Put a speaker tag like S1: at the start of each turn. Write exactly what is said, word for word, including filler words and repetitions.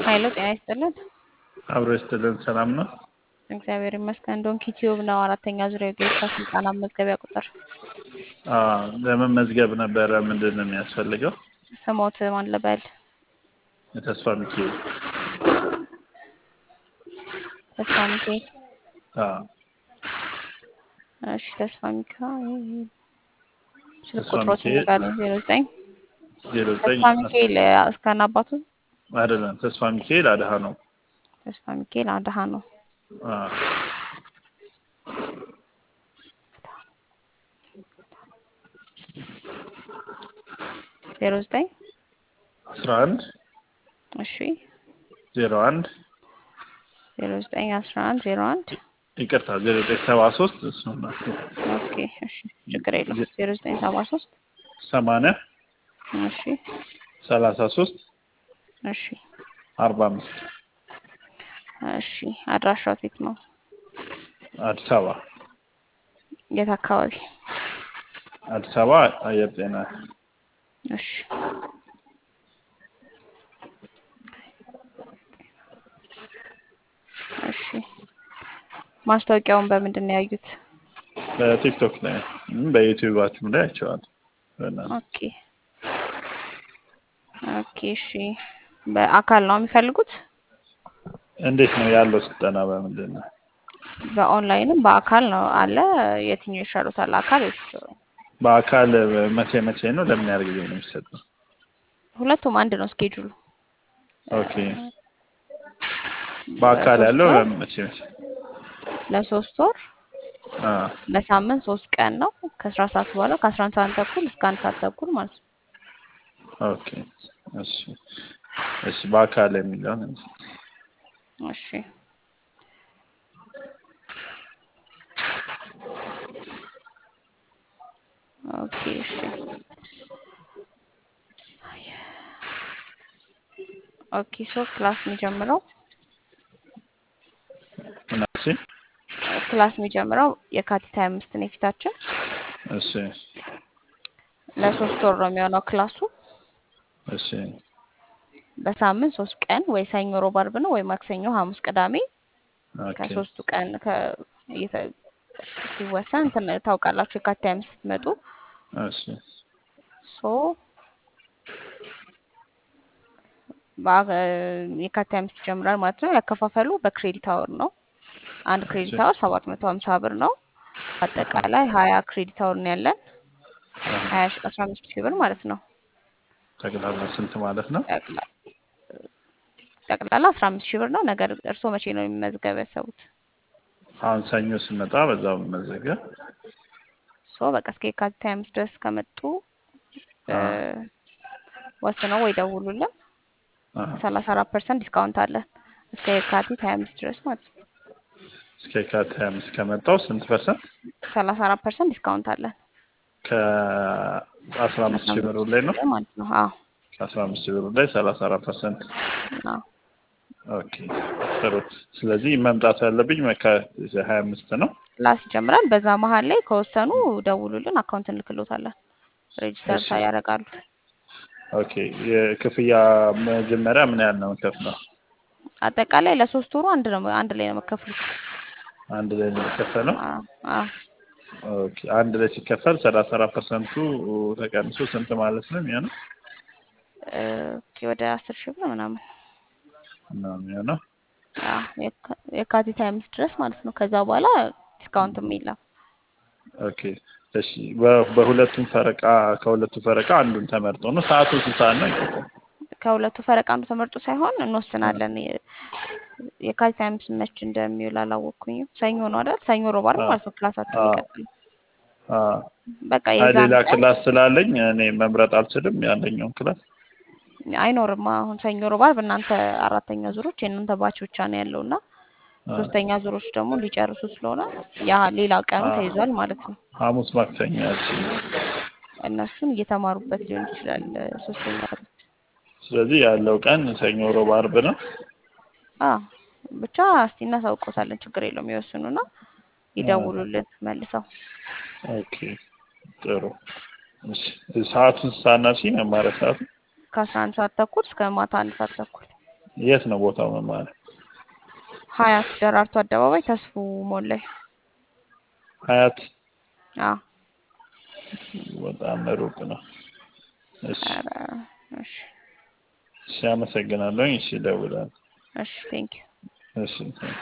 S1: ኃይሉ ጤና ይስጥልን።
S2: አብሮ ይስጥልን። ሰላም ነው?
S1: እግዚአብሔር ይመስገን። ዶንኪ ቲዩብ ነው። አራተኛ ዙሪያ የጌታ ስልጠና መዝገቢያ ቁጥር
S2: አዎ፣ ለመመዝገብ ነበረ። ምንድን ነው የሚያስፈልገው?
S1: ስሞት ማን ልበል?
S2: የተስፋ ሚካኤል።
S1: ተስፋ ሚካኤል።
S2: አዎ፣
S1: እሺ፣ ተስፋ ሚካኤል ስልክ
S2: ተስፋ
S1: ቁጥሮት
S2: ሚካኤል
S1: ንገሩኝ። ዜሮ ዘጠኝ
S2: ዜሮ ዘጠኝ
S1: ተስፋ ሚካኤል እስከነ አባቱ
S2: አይደለም፣ ተስፋ ሚካኤል አድሃ ነው።
S1: ተስፋ ሚካኤል አድሃ ነው።
S2: አዎ፣
S1: ዜሮ ዘጠኝ
S2: አስራ አንድ
S1: እሺ፣
S2: ዜሮ አንድ
S1: ዜሮ ዘጠኝ አስራ አንድ ዜሮ አንድ
S2: ይቅርታ፣ ዜሮ ዘጠኝ ሰባ ሶስት እሱ ነው።
S1: ኦኬ፣ እሺ፣ ችግር የለውም። ዜሮ ዘጠኝ ሰባ ሶስት
S2: ሰማንያ
S1: እሺ፣
S2: ሰላሳ ሶስት
S1: እሺ፣
S2: አርባ አምስት
S1: እሺ። አድራሻው የት ነው?
S2: አዲስ አበባ
S1: የት አካባቢ?
S2: አዲስ አበባ አየር ጤና።
S1: እሺ፣ እሺ። ማስታወቂያውን በምንድን ነው ያዩት?
S2: በቲክቶክ ላይ በዩቲዩባችሁም ላይ አይቼዋለሁ። በእናትህ
S1: ኦኬ፣ ኦኬ፣ እሺ። በአካል ነው የሚፈልጉት?
S2: እንዴት ነው ያለው ስልጠና? በምንድን ነው?
S1: በኦንላይንም በአካል ነው አለ። የትኛው ይሻሉታል? አካል ወይስ?
S2: በአካል መቼ መቼ ነው? ለምን ያህል ጊዜ ነው የሚሰጠው?
S1: ሁለቱም አንድ ነው ስኬጁሉ።
S2: ኦኬ። በአካል
S1: ለሶስት
S2: ያለው
S1: ወር
S2: መቼ መቼ?
S1: ለሶስት ወር
S2: አ
S1: ለሳምንት ሶስት ቀን ነው ከአስራ ሰዓት በኋላ ከአስራ አንድ ሰዓት ተኩል እስከ አንድ ሰዓት ተኩል ማለት ነው።
S2: ኦኬ። እሺ፣ እሺ። በአካል የሚለውን
S1: እሺ፣ ኦኬ፣ እሺ። ኦኬ፣ ሶ ክላስ የሚጀምረው
S2: ምናምን። እሺ፣
S1: ክላስ የሚጀምረው የካቲት ሀያ አምስት ነው የፊታችን።
S2: እሺ፣
S1: ለሶስት ወር ነው የሚሆነው ክላሱ።
S2: እሺ።
S1: በሳምንት ሶስት ቀን ወይ ሰኞ፣ ሮብ፣ አርብ ነው ወይ ማክሰኞ፣ ሐሙስ፣ ቅዳሜ
S2: ኦኬ፣
S1: ከሶስቱ ቀን ከ እየተ- ሲወሰን እንትን ታውቃላችሁ። የካቲት ሀያ አምስት ስትመጡ
S2: እሺ፣
S1: ሶ በአ- የካቲት ሀያ አምስት ይጀምራል ማለት ነው። ያከፋፈሉ በክሬዲት አወር ነው። አንድ
S2: እሺ።
S1: ክሬዲት አወር ሰባት መቶ ሀምሳ ብር ነው። አጠቃላይ ሀያ ክሬዲት አወር ነው ያለን። ሀያ ሺ አስራ አምስት ሺህ ብር ማለት ነው።
S2: ጠቅላላ ስንት ማለት ነው?
S1: ጠቅላ- ጠቅላላ አስራ አምስት ሺህ ብር ነው። ነገር እርስዎ መቼ ነው የሚመዝገብ ያሰቡት?
S2: አሁን ሰኞ ስመጣ በዛው መዘገብ።
S1: ሶ በቃ እስከ የካቲት ሀያ አምስት ድረስ ከመጡ እ፣
S2: አ
S1: ወስነው ወይ ደውሉልን።
S2: አ
S1: ሰላሳ አራት ፐርሰንት ዲስካውንት አለን እስከ የካቲት ሀያ አምስት ድረስ ማለት ነው።
S2: እስከ የካቲት ሃያ አምስት ከመጣው ስንት ፐርሰንት?
S1: ሰላሳ አራት ፐርሰንት ዲስካውንት አለን
S2: ከአስራ አምስት
S1: አስራ
S2: ሺህ
S1: አምስት
S2: ብር
S1: ሺህ
S2: ላይ ነው።
S1: ብር ማለት ነው። አዎ፣
S2: ከአስራ አምስት ሺህ ብር ላይ ሰላሳ አራት ፐርሰንት።
S1: አዎ።
S2: ኦኬ፣ ጥሩ። ስለዚህ መምጣት ያለብኝ መካቲት ሀያ አምስት ነው።
S1: ክላስ ይጀምራል። በዛ መሀል ላይ ከወሰኑ ደውሉልን፣ አካውንት እንልክሎታለን። ሬጅስተር
S2: እሺ፣
S1: ያደርጋሉ።
S2: ኦኬ። የክፍያ መጀመሪያ ምን ያህል ነው የምከፍለው?
S1: አጠቃላይ ለሶስት ወሩ አንድ ነው አንድ ላይ ነው የምከፍሉት።
S2: አንድ ላይ ነው የሚከፈለው?
S1: አዎ፣ አዎ።
S2: ኦኬ። አንድ ላይ ሲከፈል ሰላሳ አራት ፐርሰንቱ ተቀንሶ ስንት ማለት ነው የሚሆነው?
S1: እ፣ ኦኬ፣ ወደ አስር ሺህ ብር ምናምን።
S2: ነው የሚሆነው?
S1: አዎ፣ የካ- የካቲት ሀያ አምስት ድረስ ማለት ነው። ከዛ በኋላ ዲስካውንትም የለም።
S2: ኦኬ። እሺ። በ- በሁለቱም ፈረቃ ከሁለቱም ፈረቃ አንዱን ተመርጦ ነው። ሰዓቱ ስንት ሰዓት ነው? ይቅርታ።
S1: ከሁለቱ ፈረቃ አንዱ ተመርጦ ሳይሆን እንወስናለን። የ- የካቲት ሀያ አምስት መች እንደሚውል አላወቅኩኝም። ሰኞ ነው አይደል? ሰኞ፣ ሮብ፣ ዓርብ
S2: አ
S1: ማለት ነው ክላሳችን
S2: አ
S1: የሚቀጥለው።
S2: አ
S1: በቃ
S2: አይ
S1: የዛን
S2: ሌላ
S1: ቀን
S2: ክላስ ስላለኝ እኔ መምረጥ አልችልም ያለኛውን ክላስ።
S1: አይኖርም። አሁን ሰኞ፣ ሮብ፣ ዓርብ እናንተ አራተኛ ዙሮች የእናንተ ባች ብቻ ነው ያለው እና
S2: አ
S1: ሶስተኛ ዙሮች ደግሞ ሊጨርሱ ስለሆነ ያ ሌላ ቀኑ
S2: አ
S1: ተይዟል ማለት ነው።
S2: ሐሙስ፣ ማክሰኞ። እሺ።
S1: እነሱን እየተማሩበት ሊሆን ይችላል ሶስተኛ ዙሮች።
S2: ስለዚህ ያለው ቀን ሰኞ፣ ሮብ፣ አርብ ነው።
S1: አ ብቻ እስቲ እናሳውቆታለን። ችግር የለውም። ይወስኑና
S2: አ
S1: ይደውሉልን መልሰው።
S2: ኦኬ፣ ጥሩ። እሺ። ሰዓቱን ሳናሲ መማሪያ ሰዓቱ
S1: ከአስራ አንድ ሰዓት ተኩል እስከ ማታ አንድ ሰዓት ተኩል
S2: የት ነው ቦታው መማሪያ?
S1: ሀያት ደራርቱ አደባባይ ተስፉ ሞል ላይ።
S2: ሀያት
S1: አዎ።
S2: በጣም ሩቅ ነው። እሺ
S1: ኧረ እሺ
S2: እሺ አመሰግናለሁ። እሺ እደውላለሁ።
S1: እሺ ቴንኪው።
S2: እሺ